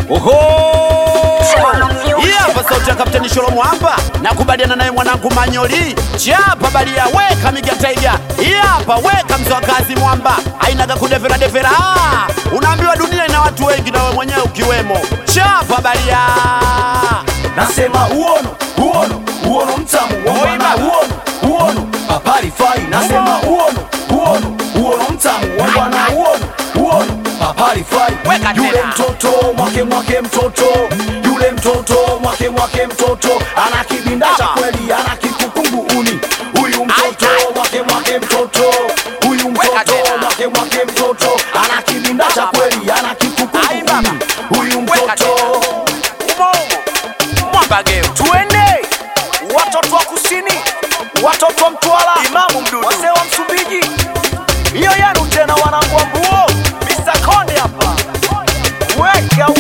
Oho! Hapa sauti ya Kapteni Sholomo hapa. Nakubaliana naye mwanangu Manyoli. Chapa balia weka Miga Tiger. Hapa weka mzee wa kazi mwamba. Hainaga kudevera devera. Unaambiwa dunia ina watu wengi na wewe mwenyewe ukiwemo. Chapa balia. Nasema uono mtamu wana uono papari fai. Nasema uono mtamu wana uono papari fai. Yule mtoto mwake mtoto, yule mtoto mwake mtoto, ana kibinda cha kweli, ana kikukunguuni. Huyu mtoto mwake mtoto, huyu mtoto mwake mtoto, ana kibinda cha kweli, ana kikukunguuni. Huyu mtoto Mwambageo. Tuende watoto wa kusini, watoto wa Mtwara, Imamu Mdudu, wazee wa Msumbiji. Hiyo yanu tena wanangu wa Mbuo, Mr. Konde hapa. Weka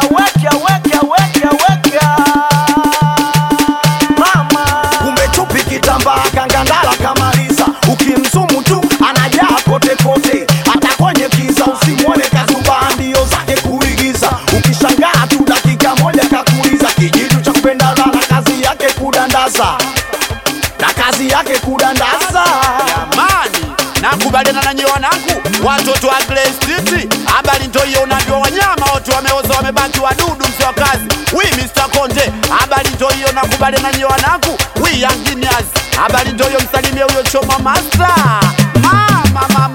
mama. Kumbe chupi kitambaa kangandala kamaliza. Ukimsumu tu anajaa kote kote. Hata kwenye kiza usimwone kazuba, ndio zake kuigiza. Ukishangaa tu dakika moja kakuliza. Kijitu cha kupenda na kazi yake kudandaza, na kazi yake kudandaza. Jamani, nakubaliana na nyewe wanangu. Watoto wa Grey Street, habari ndio hiyo. Unajua wanyama wote wameoza, wamebaki wadudu. Mzee wa kazi we Mr. Konde, habari ndio hiyo. Nakubaliana na nyewe wanangu. We Young Genius, habari ndio hiyo. Msalimie huyo Choma Master. Mama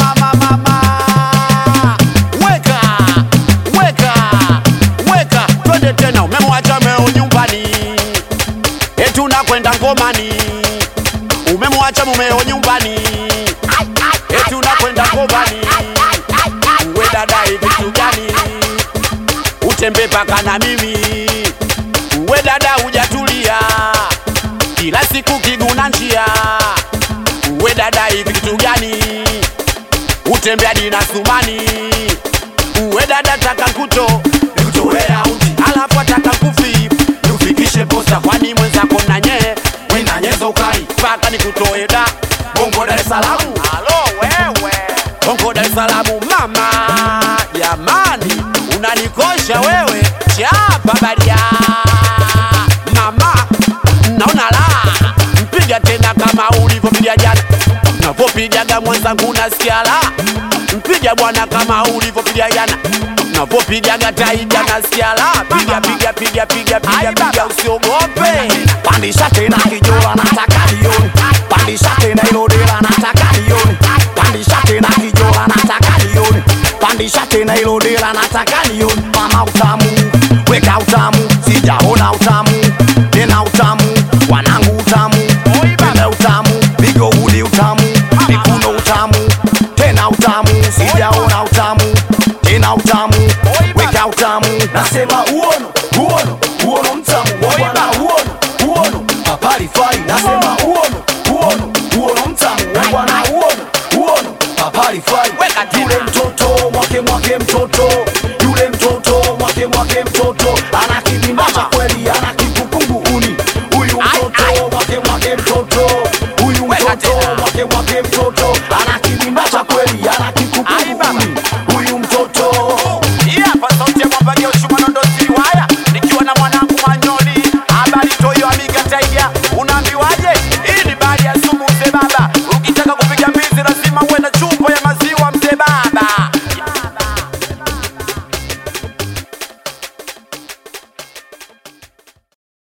weka twende tena. Umemwacha meo nyumbani, eti unakwenda ngomani. Umemwacha mumeo nyumbani, eti unakwenda ngomani. Uwe dada hivi kitu gani? Utembe paka na mimi. Uwe dada hujatulia, kila siku kiguna njia. Uwe dada hivi kitu gani? Utembe hadi na Sumani. Uwe dada taka kuto nikutoea uti, alafu ataka kufi niufikishe posta. Kwani mwenzako nanye wena nyezo kai paka nikutoe da Bongo Dar es Salaam. Halo wewe Bongo Dar es Salaam mama. Jamani unanikosha wewe. Chapa balia mama. Naona la mpiga tena kama ulivyopiga jana. Unapopigaga mwenzangu nasikia la. Mpiga bwana kama ulivyopiga jana. Unapopigaga Tiger nasikia la. Piga usiogope. Pandisha tena kijola nataka lioni. Pandisha tena ilodela nataka lioni. Pandisha tena kijola nataka lioni. Pandisha tena ilodela nataka lioni. Mama utamu, weka utamu, sijaona utamu. Tena utamu, wanangu utamu. Tena utamu, bigo uli utamu. Mikuno utamu, tena utamu, sijaona utamu. Tena utamu, weka utamu. Nasema uono mtamu wana uono papari fai. Nasema uono